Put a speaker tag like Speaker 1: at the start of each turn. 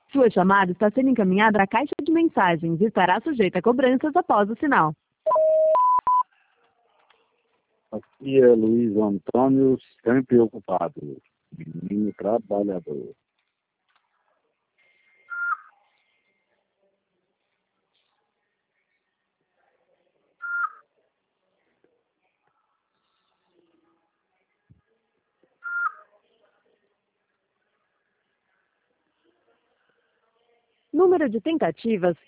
Speaker 1: Sua chamada está sendo encaminhada à caixa de mensagens e estará sujeita a cobranças após o sinal.
Speaker 2: Aqui é Luiz Antônio, sempre ocupado, menino trabalhador.
Speaker 1: Número de tentativas